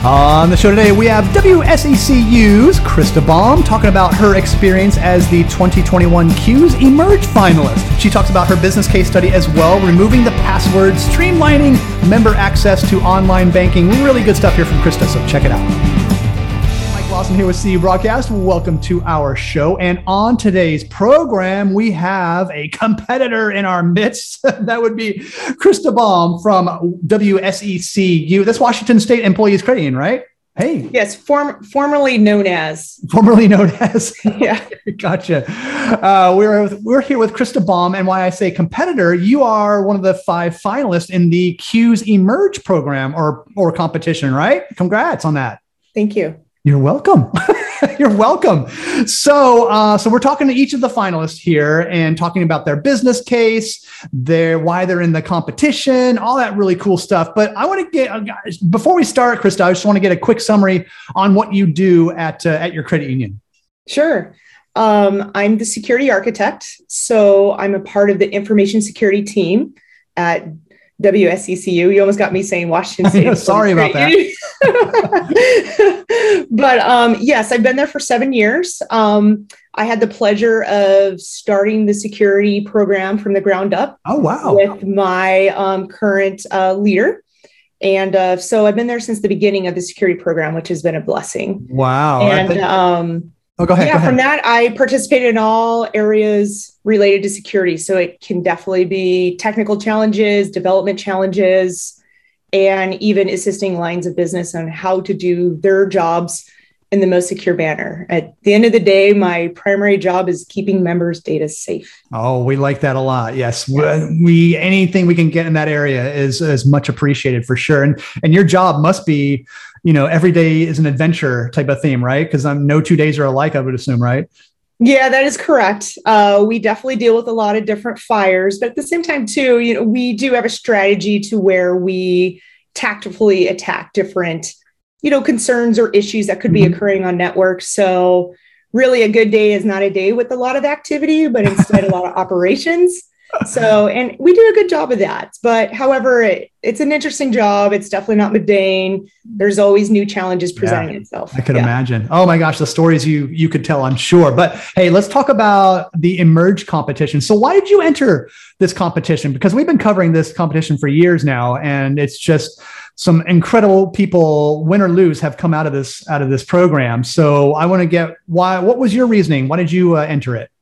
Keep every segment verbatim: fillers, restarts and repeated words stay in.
On the show today, we have W S E C U's Krista Baum talking about her experience as the twenty twenty-one Q's Emerge finalist. She talks about her business case study as well, removing the passwords, streamlining member access to online banking. Really good stuff here from Krista, so check it out. Mike Lawson here with C U Broadcast. Welcome to our show. And on today's program, we have a competitor in our midst. That would be Krista Baum from W S E C U. That's Washington State Employees Credit Union, right? Hey. Yes, form, formerly known as. Formerly known as. Yeah. Gotcha. Uh, we're, we're here with Krista Baum. And why I say competitor, you are one of the five finalists in the Q's Emerge program or, or competition, right? Congrats on that. Thank you. You're welcome. You're welcome. So, uh, so we're talking to each of the finalists here and talking about their business case, their why they're in the competition, all that really cool stuff. But I want to get, uh, before we start, Krista, I just want to get a quick summary on what you do at uh, at your credit union. Sure. Um, I'm the security architect, so I'm a part of the information security team at W S E C U. You almost got me saying Washington State. Sorry about that. But um, yes, I've been there for seven years. Um, I had the pleasure of starting the security program from the ground up. Oh, wow. With my um, current uh, leader. And uh, so I've been there since the beginning of the security program, which has been a blessing. Wow. And think- um, Oh, go ahead. Yeah, go ahead. From that, I participated in all areas related to security. So it can definitely be technical challenges, development challenges, and even assisting lines of business on how to do their jobs in the most secure manner. At the end of the day, my primary job is keeping members' data safe. Oh, we like that a lot. Yes. We, anything we can get in that area is, is much appreciated for sure. And, and your job must be, you know, every day is an adventure type of theme, right? Because I'm no two days are alike, I would assume, right? Yeah, that is correct. Uh, we definitely deal with a lot of different fires, but at the same time too, you know, we do have a strategy to where we tactfully attack different, you know, concerns or issues that could be mm-hmm. occurring on networks. So really a good day is not a day with a lot of activity, but instead a lot of operations. So, and we do a good job of that, but however, it, it's an interesting job. It's definitely not mundane. There's always new challenges presenting yeah, itself. I could yeah. imagine. Oh my gosh, the stories you, you could tell, I'm sure. But hey, let's talk about the Emerge competition. So why did you enter this competition? Because we've been covering this competition for years now, and it's just some incredible people, win or lose, have come out of this, out of this program. So I want to get why, what was your reasoning? Why did you uh, enter it?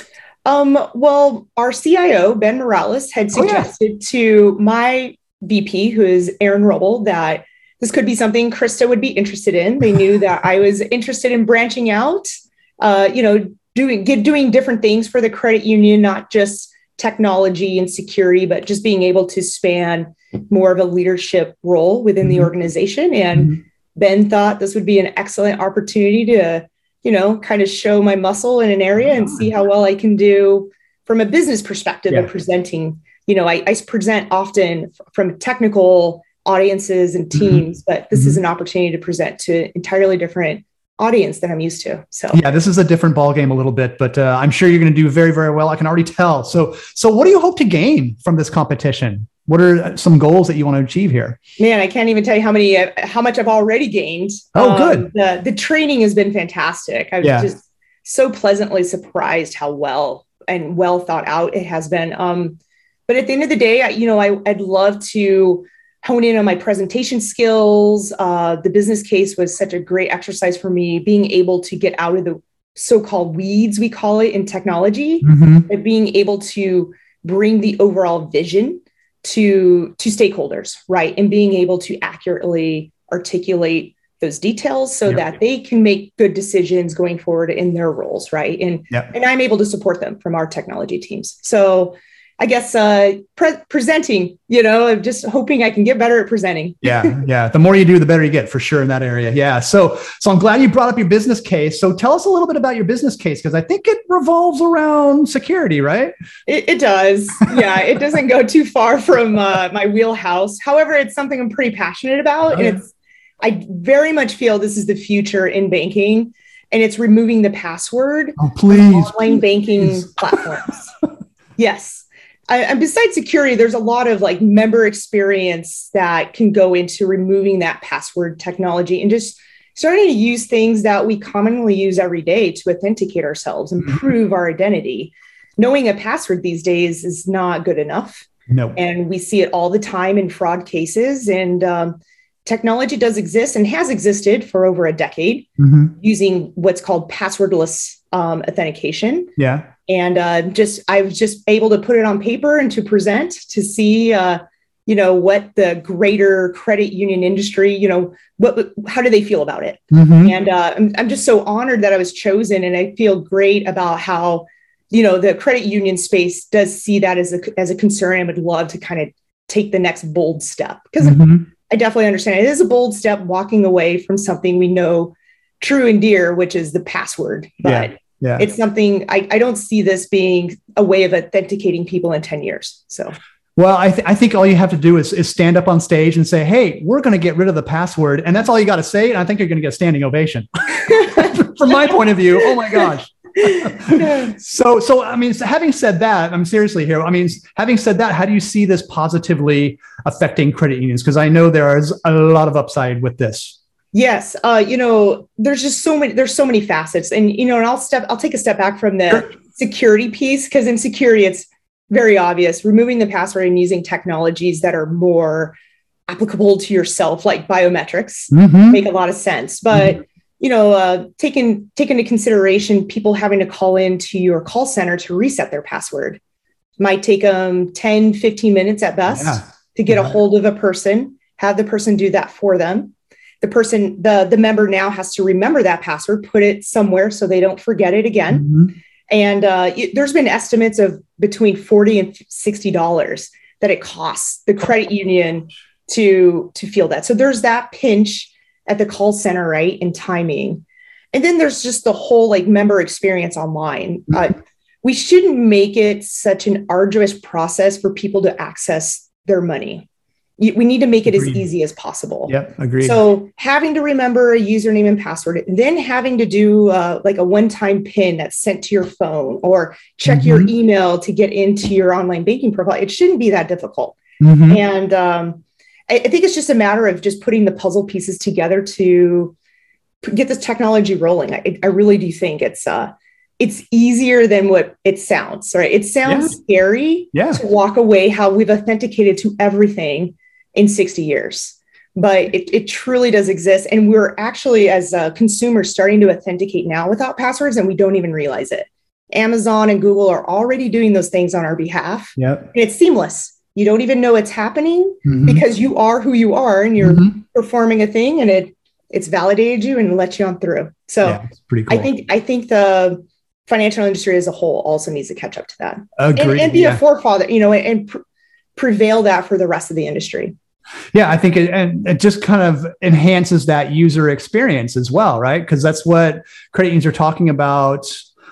Um, well, our C I O, Ben Morales, had suggested oh, yeah. to my V P, who is Aaron Rubble, that this could be something Krista would be interested in. They knew that I was interested in branching out, uh, you know, doing get, doing different things for the credit union, not just technology and security, but just being able to span more of a leadership role within mm-hmm. the organization. And mm-hmm. Ben thought this would be an excellent opportunity to you know, kind of show my muscle in an area and see how well I can do from a business perspective yeah. of presenting. You know, I, I present often from technical audiences and teams, mm-hmm. but this mm-hmm. is an opportunity to present to an entirely different audience than I'm used to. So yeah, this is a different ballgame a little bit, but uh, I'm sure you're going to do very, very well. I can already tell. So, so what do you hope to gain from this competition? What are some goals that you want to achieve here? Man, I can't even tell you how many, uh, how much I've already gained. Oh, good. Um, the, the training has been fantastic. I've yeah. just so pleasantly surprised how well and well thought out it has been. Um, but at the end of the day, I, you know, I, I'd love to hone in on my presentation skills. Uh, the business case was such a great exercise for me, being able to get out of the so-called weeds, we call it in technology, mm-hmm. and being able to bring the overall vision to, to stakeholders, right? And being able to accurately articulate those details so yep. that they can make good decisions going forward in their roles, right? And, yep. and I'm able to support them from our technology teams. So I guess uh, pre- presenting, you know, I'm just hoping I can get better at presenting. yeah, yeah. The more you do, the better you get for sure in that area. Yeah. So, so I'm glad you brought up your business case. So tell us a little bit about your business case, because I think it revolves around security, right? It, it does. Yeah, it doesn't go too far from uh, my wheelhouse. However, it's something I'm pretty passionate about. Oh, yeah. And it's, I very much feel this is the future in banking, and it's removing the password oh, please, online please, banking please. platforms. Yes. I, and besides security, there's a lot of like member experience that can go into removing that password technology and just starting to use things that we commonly use every day to authenticate ourselves and prove our identity. Knowing a password these days is not good enough. No. And we see it all the time in fraud cases. And um, technology does exist and has existed for over a decade mm-hmm. using what's called passwordless um, authentication. Yeah. And uh, just I was just able to put it on paper and to present to see, uh, you know, what the greater credit union industry, you know, what how do they feel about it? Mm-hmm. And uh, I'm, I'm just so honored that I was chosen, and I feel great about how, you know, the credit union space does see that as a as a concern and would love to kind of take the next bold step, because mm-hmm. I definitely understand it is a bold step walking away from something we know true and dear, which is the password. But yeah. Yeah. It's something I, I don't see this being a way of authenticating people in ten years. So, well, I, th- I think all you have to do is, is stand up on stage and say, hey, we're going to get rid of the password. And that's all you got to say. And I think you're going to get a standing ovation from my point of view. Oh my gosh. so, so, I mean, having said that, I'm seriously here. I mean, having said that, how do you see this positively affecting credit unions? Because I know there is a lot of upside with this. Yes. Uh, you know, there's just so many, there's so many facets, and, you know, and I'll step, I'll take a step back from the sure. security piece, because in security, it's very obvious. Removing the password and using technologies that are more applicable to yourself, like biometrics, mm-hmm. make a lot of sense. But, mm-hmm. you know, uh, taking, take into consideration people having to call into your call center to reset their password might take them ten, fifteen minutes at best yeah. to get yeah. a hold of a person, have the person do that for them. The person, the, the member now has to remember that password, put it somewhere so they don't forget it again. Mm-hmm. And uh, it, there's been estimates of between forty and sixty dollars that it costs the credit union to, to feel that. So there's that pinch at the call center, right, in timing. And then there's just the whole like member experience online. Mm-hmm. Uh, we shouldn't make it such an arduous process for people to access their money. We need to make it agreed. As easy as possible. Yep, agreed. So having to remember a username and password, then having to do uh, like a one-time PIN that's sent to your phone, or check mm-hmm. your email to get into your online banking profile. It shouldn't be that difficult. Mm-hmm. And um, I, I think it's just a matter of just putting the puzzle pieces together to get this technology rolling. I, I really do think it's uh, it's easier than what it sounds, right? It sounds yeah. scary yeah. to walk away how we've authenticated to everything in sixty years, but it, it truly does exist. And we're actually, as a consumer, starting to authenticate now without passwords, and we don't even realize it. Amazon and Google are already doing those things on our behalf. Yep. And it's seamless. You don't even know it's happening mm-hmm. because you are who you are, and you're mm-hmm. performing a thing, and it it's validated you and lets you on through. So yeah, it's pretty cool. I think I think the financial industry as a whole also needs to catch up to that. Agreed. And, and be yeah. a forefather, you know, and, and pr- prevail that for the rest of the industry. Yeah, I think it, and it just kind of enhances that user experience as well, right? Because that's what credit unions are talking about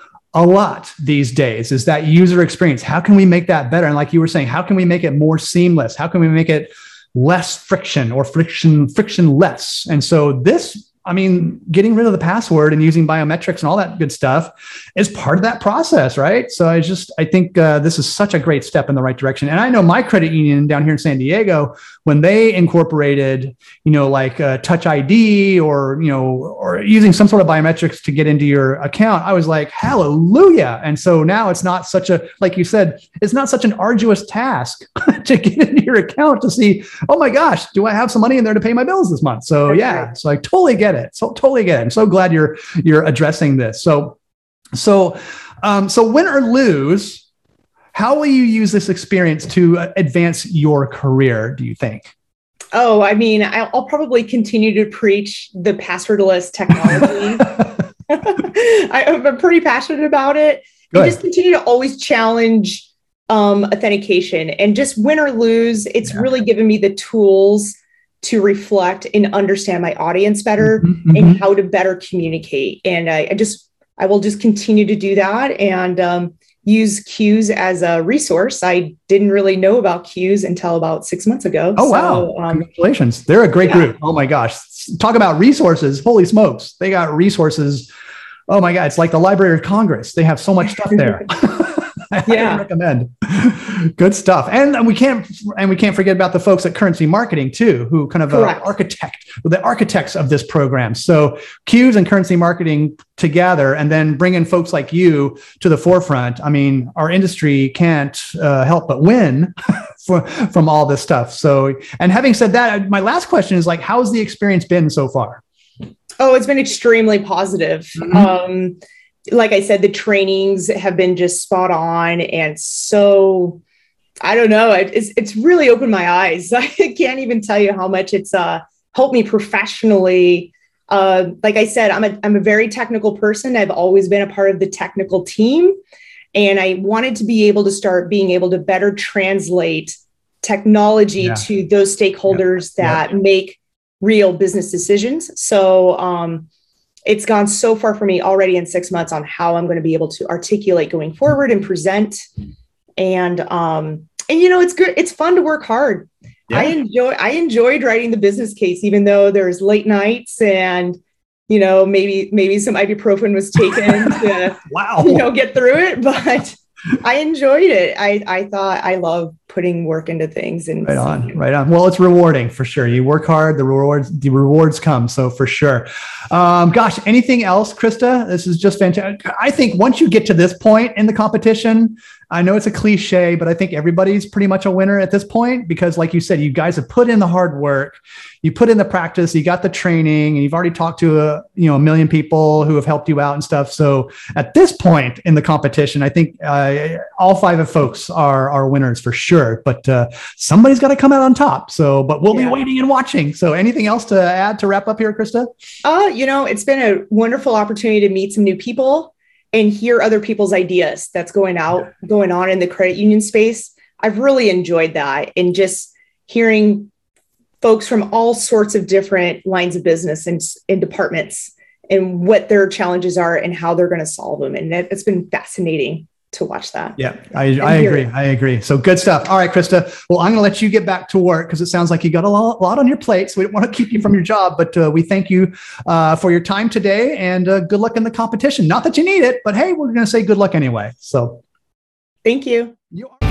a lot these days, is that user experience. How can we make that better? And like you were saying, how can we make it more seamless? How can we make it less friction or friction frictionless? And so this, I mean, getting rid of the password and using biometrics and all that good stuff is part of that process, right? So I just, I think uh, this is such a great step in the right direction. And I know my credit union down here in San Diego, when they incorporated, you know, like uh, Touch I D or, you know, or using some sort of biometrics to get into your account, I was like, hallelujah. And so now it's not such a, like you said, it's not such an arduous task to get into your account to see, oh my gosh, do I have some money in there to pay my bills this month? So That's yeah, right. so I totally get it. So totally get it. I'm so glad you're you're addressing this. So, so, um, so win or lose, how will you use this experience to advance your career, do you think? Oh, I mean, I'll probably continue to preach the passwordless technology. I'm pretty passionate about it. You just continue to always challenge um, authentication, and just win or lose. It's yeah. really given me the tools to reflect and understand my audience better mm-hmm, and mm-hmm. how to better communicate. And I, I just, I will just continue to do that and um, use Q's as a resource. I didn't really know about Q's until about six months ago. Oh, so, wow. Um, Congratulations. They're a great yeah. group. Oh my gosh. Talk about resources. Holy smokes. They got resources. Oh my God. It's like the Library of Congress. They have so much stuff there. I yeah. recommend. Good stuff. And we can't and we can't forget about the folks at Currency Marketing too, who kind of uh, architect the architects of this program. So Q's and Currency Marketing together, and then bring in folks like you to the forefront. I mean, our industry can't uh, help but win for, from all this stuff. So, and having said that, my last question is like, how's the experience been so far? Oh, it's been extremely positive. Mm-hmm. Um, like I said, the trainings have been just spot on. And so, I don't know, it, it's, it's really opened my eyes. I can't even tell you how much it's uh, helped me professionally. Uh, like I said, I'm a, I'm a very technical person. I've always been a part of the technical team. And I wanted to be able to start being able to better translate technology yeah. to those stakeholders yep. that yep. make real business decisions. So, um, it's gone so far for me already in six months on how I'm going to be able to articulate going forward and present. And, um, and, you know, it's good. It's fun to work hard. Yeah. I enjoy, I enjoyed writing the business case, even though there's late nights and, you know, maybe, maybe some ibuprofen was taken to, wow. you know, get through it, but I enjoyed it. I, I thought I love putting work into things. And right on, right on. Well, it's rewarding for sure. You work hard, the rewards, the rewards come. So for sure. Um, gosh, anything else, Krista? This is just fantastic. I think once you get to this point in the competition, I know it's a cliche, but I think everybody's pretty much a winner at this point, because like you said, you guys have put in the hard work, you put in the practice, you got the training, and you've already talked to a, you know, a million people who have helped you out and stuff. So at this point in the competition, I think uh, all five of folks are, are winners for sure, but uh, somebody's got to come out on top. So, but we'll yeah. be waiting and watching. So anything else to add to wrap up here, Krista? Uh, you know, it's been a wonderful opportunity to meet some new people and hear other people's ideas that's going out, going on in the credit union space. I've really enjoyed that. And just hearing folks from all sorts of different lines of business and, and departments and what their challenges are and how they're going to solve them. And it, it's been fascinating to watch that. Yeah, I, I agree. It. I agree. So good stuff. All right, Krista. Well, I'm going to let you get back to work because it sounds like you got a lot, a lot on your plate. So we don't want to keep you from your job, but uh, we thank you uh, for your time today, and uh, good luck in the competition. Not that you need it, but hey, we're going to say good luck anyway. So thank you. You are-